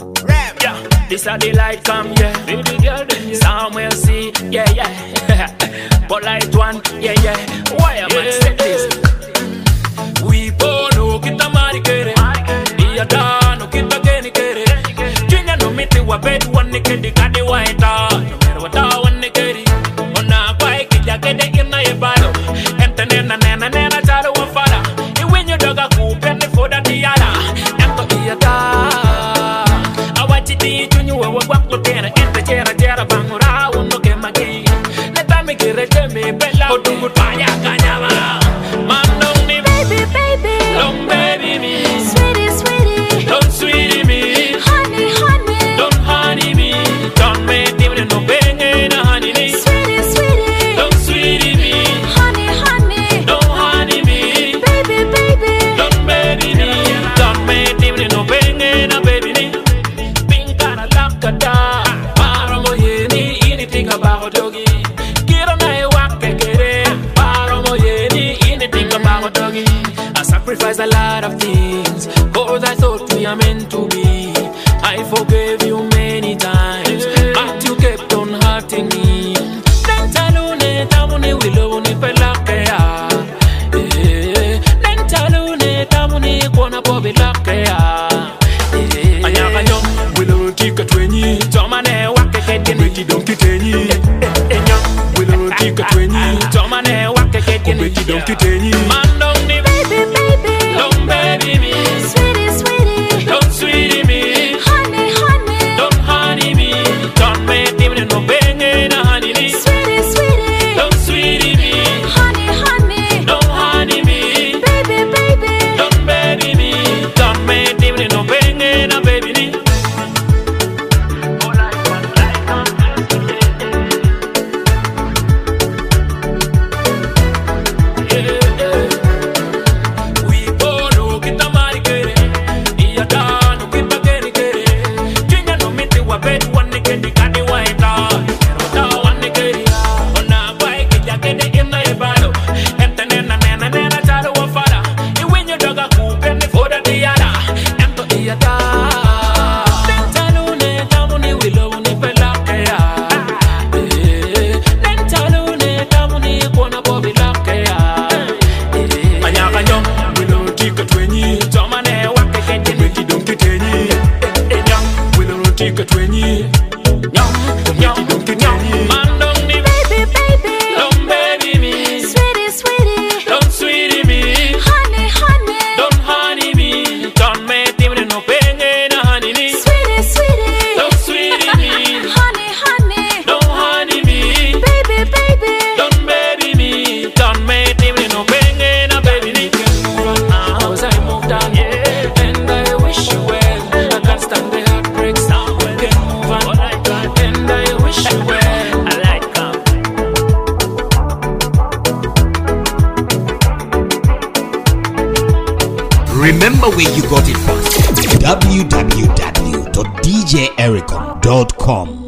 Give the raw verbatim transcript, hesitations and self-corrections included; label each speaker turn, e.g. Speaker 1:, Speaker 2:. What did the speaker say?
Speaker 1: Yeah, this are the light come, yeah. Baby girl, yeah. Somewhere see, yeah, yeah. But light one, yeah, yeah. Why am I say this? We bono kita mari kere, iya dano kita geni kere. Jinya no miti wa bed one nikedi kadi waita, no wata one nikedi. Ona kwa ikija kede ina yebalo, ente nena nena nena chalo wafala. Iwenyo doga kupende foda diala, ento iya da. Awachiti chunyu wa waklo tena, ente chera chera bangura uno ke magi. Neta mi kere jeme bella, odungu paya kanyama. Mandong ni
Speaker 2: Baby, baby,
Speaker 1: don't baby me,
Speaker 2: sweetie, sweetie,
Speaker 1: don't sweetie me,
Speaker 2: honey, honey,
Speaker 1: don't honey me, don't make me no bang in a honey me,
Speaker 2: sweetie, sweetie,
Speaker 1: don't sweetie me,
Speaker 2: honey, honey,
Speaker 1: don't honey me,
Speaker 2: baby, baby,
Speaker 1: don't baby me, don't make me no bang in a baby me. Pink and a lakada, paramo yeni, anything about doggy. Kira na walk kere, paramo yeni, anything about doggy. I sacrificed a lot of things, cause I thought we are meant to be. I forgave you many times, but you kept on hurting me. Nentalune tamune wilone pelakea, nentalune tamune kona pobelakea. Anyakanyo wilone tika twenty, tomane wake kekeni, beki donki tenyi. Wilone tika twenty, tomane wake kekeni, beki donki tenyi. Mandong ni
Speaker 2: baby, baby,
Speaker 1: don't baby me,
Speaker 2: sweetie, sweetie,
Speaker 1: don't sweetie me,
Speaker 2: honey, honey,
Speaker 1: don't honey me, don't make me no bang in a honey me,
Speaker 2: sweetie, sweetie,
Speaker 1: don't sweetie me,
Speaker 2: honey, honey,
Speaker 1: don't honey me,
Speaker 2: baby, baby,
Speaker 1: don't baby me, don't make me no bang in a baby me.
Speaker 3: Remember where you got it from. w w w dot d j ericom dot com